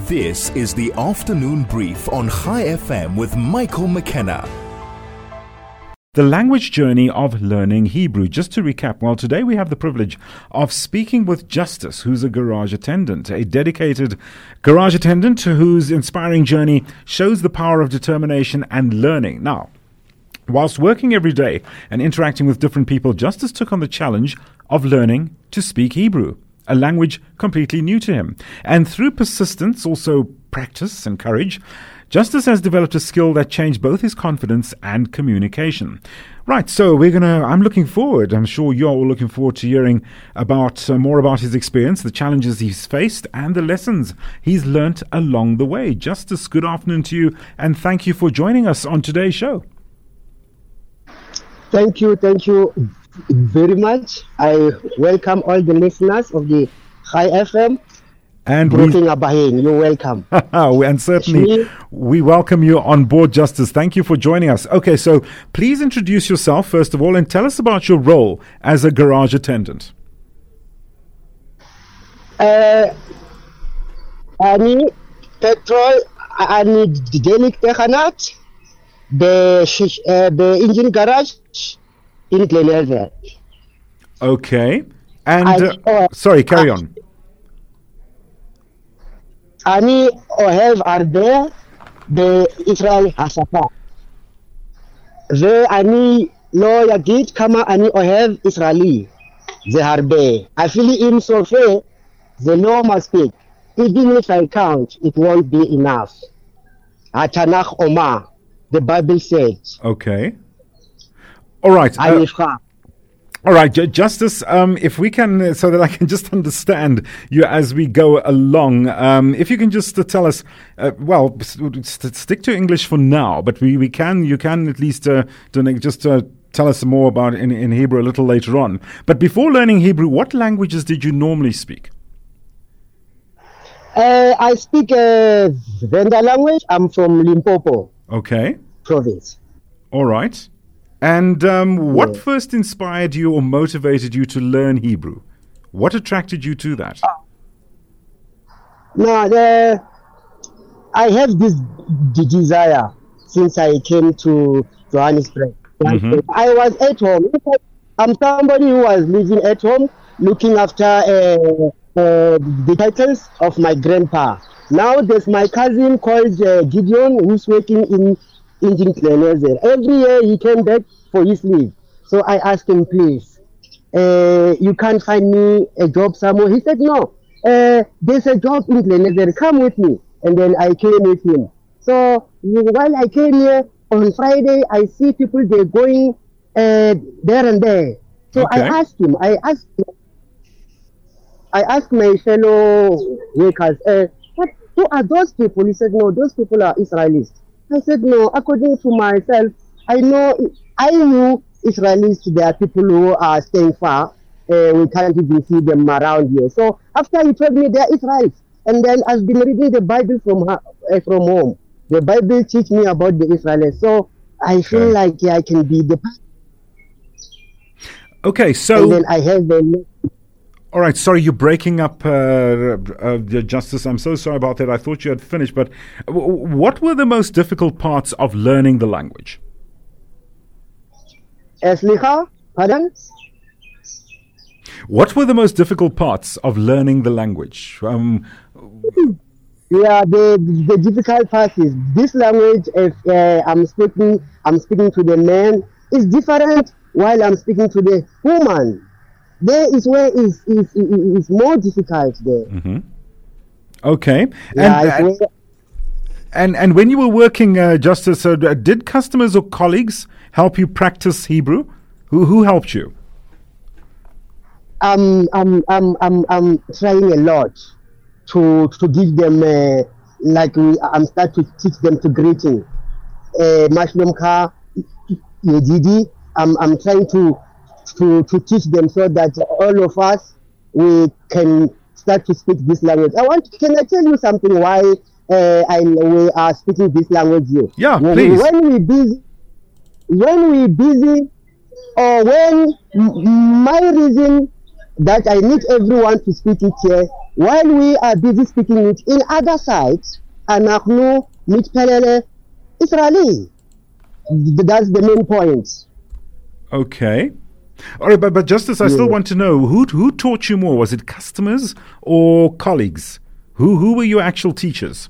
This is the Afternoon Brief on Chai FM with Michael McKenna. The language journey of learning Hebrew. Just to recap, well, today we have the privilege of speaking with Justice, who's a garage attendant, a dedicated garage attendant whose inspiring journey shows the power of determination and learning. Now, whilst working every day and interacting with different people, Justice took on the challenge of learning to speak Hebrew, a language completely new to him. And through persistence, also practice and courage, Justice has developed a skill that changed both his confidence and communication. Right, so I'm looking forward, I'm sure you're all looking forward to hearing about more about his experience, the challenges he's faced, and the lessons he's learnt along the way. Justice, good afternoon to you, and thank you for joining us on today's show. Thank you very much. I welcome all the listeners of the Chai FM. And you're welcome. And certainly we welcome you on board, Justice. Thank you for joining us. Okay, so please introduce yourself first of all and tell us about your role as a garage attendant. Ani petrol, ani delik techanat, the engine garage in Glenelville. Okay, and sorry, carry on. Ani ohev arde the Israel hasafa. Ve ani lo yagit kama ani ohev Israeli. Ze harbe. Afili im sofe, the law must speak. Even if I count, it won't be enough. Atanach Omar, the Bible says. Okay. All right. All right, Justice, if we can, so that I can just understand you as we go along, if you can just tell us, stick to English for now, but you can at least tell us more about it in Hebrew a little later on. But before learning Hebrew, what languages did you normally speak? I speak Venda language. I'm from Limpopo. Okay. Province. All right. And what first inspired you or motivated you to learn Hebrew? What attracted you to that? I have this desire since I came to Johannesburg. Mm-hmm. I was at home. I'm somebody who was living at home, looking after the titles of my grandpa. Now there's my cousin called Gideon, who's working in Glenelville. Every year he came back for his leave. So I asked him, please, you can't find me a job somewhere. He said, no, there's a job in Glenelville. Come with me. And then I came with him. So while I came here on Friday, I see people, they're going there and there. So okay. I asked my fellow workers, who are those people? He said, no, those people are Israelis. I said, no, according to myself, I knew Israelis, there are people who are staying far. We can't even see them around here. So after he told me they're Israelis, and then I've been reading the Bible from home. The Bible teach me about the Israelis. So I feel like I can be the... Okay, so... And then I have the... All right, sorry, you're breaking up, Justice. I'm so sorry about that. I thought you had finished, but what were the most difficult parts of learning the language? Slicha, pardon? What were the most difficult parts of learning the language? The difficult part is this language. If I'm speaking to the man, is different while I'm speaking to the woman. There is where is more difficult there. Mm-hmm. Okay. And when you were working, Justice, did customers or colleagues help you practice Hebrew? Who helped you? I'm trying a lot to give them I'm start to teach them to greeting. Mashlomka, Yedidi. I'm trying to teach them so that all of us we can start to speak this language. Can I tell you something why we are speaking this language here? Yeah, please. When we busy, or when my reason that I need everyone to speak it here while we are busy speaking it in other sites, אנחנו מתפלל Israeli. That's the main point. Okay. All right, but Justice, I still want to know, who taught you more? Was it customers or colleagues? Who were your actual teachers?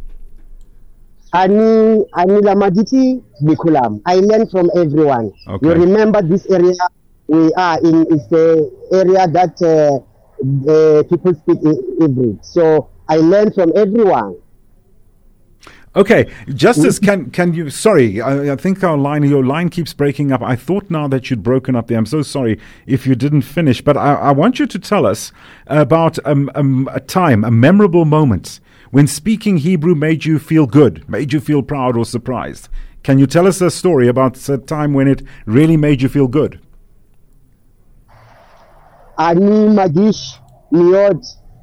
אני למדתי בכולם. I learned from everyone. Okay. You remember this area we are in is the area that people speak Hebrew. So I learned from everyone. Okay, Justice, can you? Sorry, I think your line keeps breaking up. I thought now that you'd broken up there. I'm so sorry if you didn't finish, but I want you to tell us about a time, a memorable moment when speaking Hebrew made you feel good, made you feel proud or surprised. Can you tell us a story about a time when it really made you feel good? אני מרגיש מאוד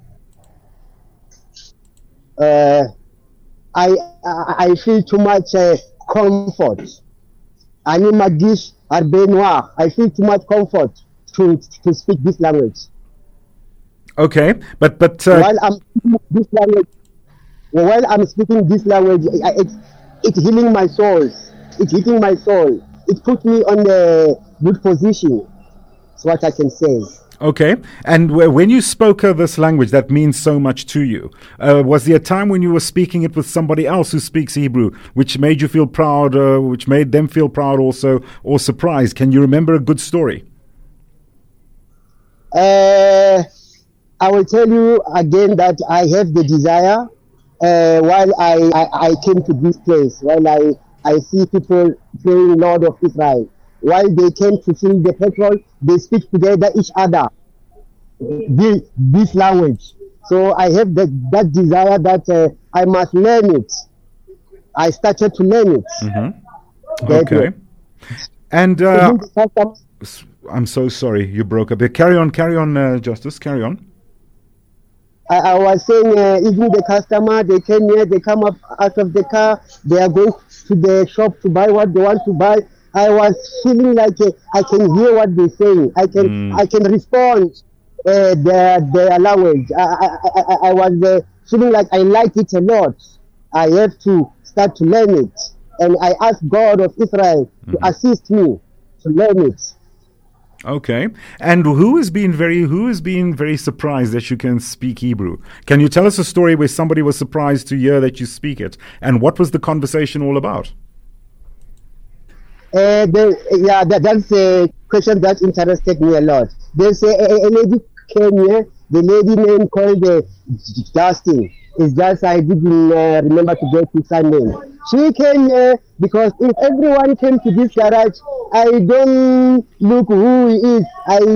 I feel too much comfort. אני מרגיש הרבה נוח. I feel too much comfort to speak this language. Okay, but while I'm speaking this language, it's healing my soul. It's hitting my soul. It puts me on a good position. That's what I can say. Okay, and when you spoke this language that means so much to you, was there a time when you were speaking it with somebody else who speaks Hebrew, which made you feel proud, which made them feel proud also, or surprised? Can you remember a good story? I will tell you again that I have the desire while I came to this place, while I see people praying Lord of Israel. While they came to fill the petrol, they speak together each other, this language. So I have that desire that I must learn it. I started to learn it. Mm-hmm. Okay. And I'm so sorry you broke up. Carry on, Justice, carry on. I was saying, even the customer, they came here, they come up out of the car, they are going to the shop to buy what they want to buy. I was feeling like I can hear what they're saying. I can respond their language. I was feeling like I like it a lot. I have to start to learn it, and I ask God of Israel to assist me to learn it. Okay, and who has been very surprised that you can speak Hebrew? Can you tell us a story where somebody was surprised to hear that you speak it, and what was the conversation all about? That's a question that interested me a lot. There's a lady came here, the lady name called Justin. It's just I didn't remember to get his name. She came here because if everyone came to this garage, I don't look who he is.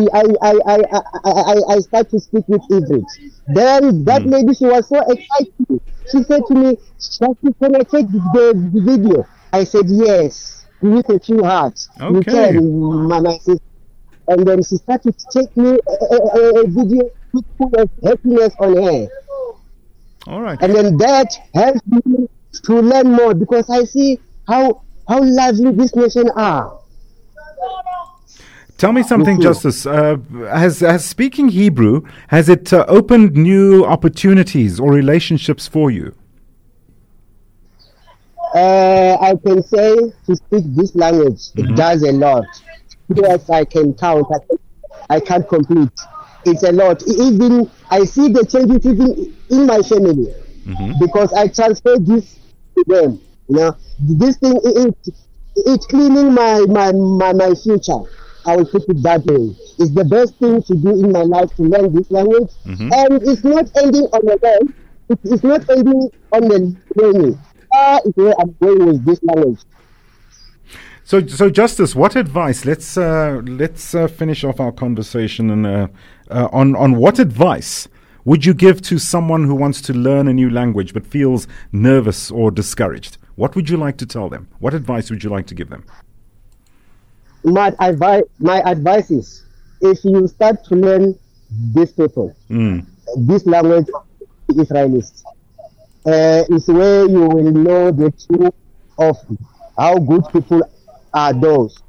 I start to speak with Hebrew. Then that lady, she was so excited. She said to me, Justin, can I take the video? I said yes. With a few hearts. Okay. My sister. And then she started to take me a video full of happiness on her. All right. And then that helped me to learn more because I see how lovely this nation are. Tell me something, Justice. Has speaking Hebrew, has it opened new opportunities or relationships for you? I can say to speak this language, it does a lot. Yes, I can count. I can't complete. It's a lot. Even I see the changes even in my family because I transfer this to them. You know, this thing it's cleaning my future. I will put it that way. It's the best thing to do in my life to learn this language, and it's not ending on the way. It's not ending on the journey. Is where I'm going with this language. So Justice, what advice? Let's finish off our conversation and on what advice would you give to someone who wants to learn a new language but feels nervous or discouraged? What would you like to tell them? What advice would you like to give them? My advice is, if you start to learn these people, this language of the Israelis, is where you will know the truth of how good people are those.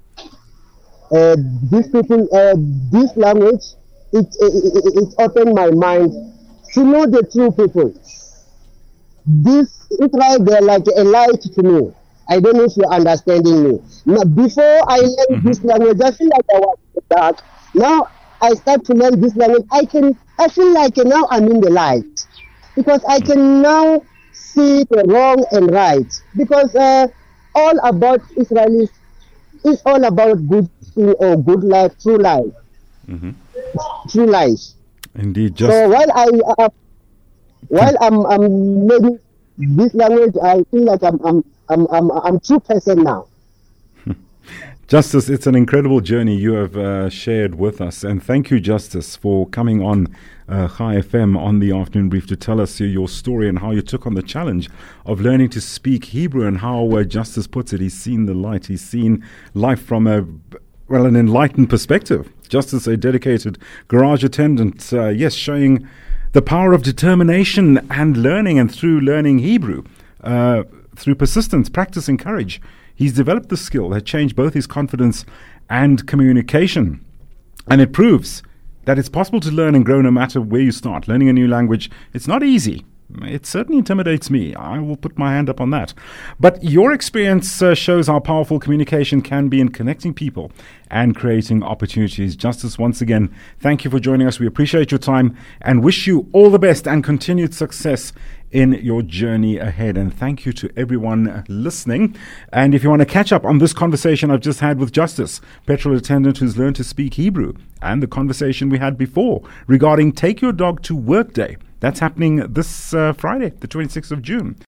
These people, this language, it opened my mind to know the true people. This Israel, they're like a light to me. I don't know if you're understanding me. Now, before I learned this language, I feel like I was in the dark. Now I start to learn this language. I feel like now I'm in the light, because I can now see the wrong and right. Because all about Israelis is all about good thing or good life, true life, true life. Indeed. So while I'm learning this language, I feel like I'm true person now. Justice, it's an incredible journey you have shared with us. And thank you, Justice, for coming on Chai FM on the Afternoon Brief to tell us your story and how you took on the challenge of learning to speak Hebrew, and how Justice puts it, he's seen the light. He's seen life from an enlightened perspective. Justice, a dedicated garage attendant, showing the power of determination and learning, and through learning Hebrew, through persistence, practice, and courage, he's developed the skill that changed both his confidence and communication. And it proves that it's possible to learn and grow no matter where you start. Learning a new language, it's not easy. It certainly intimidates me. I will put my hand up on that. But your experience shows how powerful communication can be in connecting people and creating opportunities. Justice, once again, thank you for joining us. We appreciate your time and wish you all the best and continued success in your journey ahead. And thank you to everyone listening. And if you want to catch up on this conversation I've just had with Justice, petrol attendant who's learned to speak Hebrew, and the conversation we had before regarding Take Your Dog to Work Day, that's happening this Friday, the 26th of June.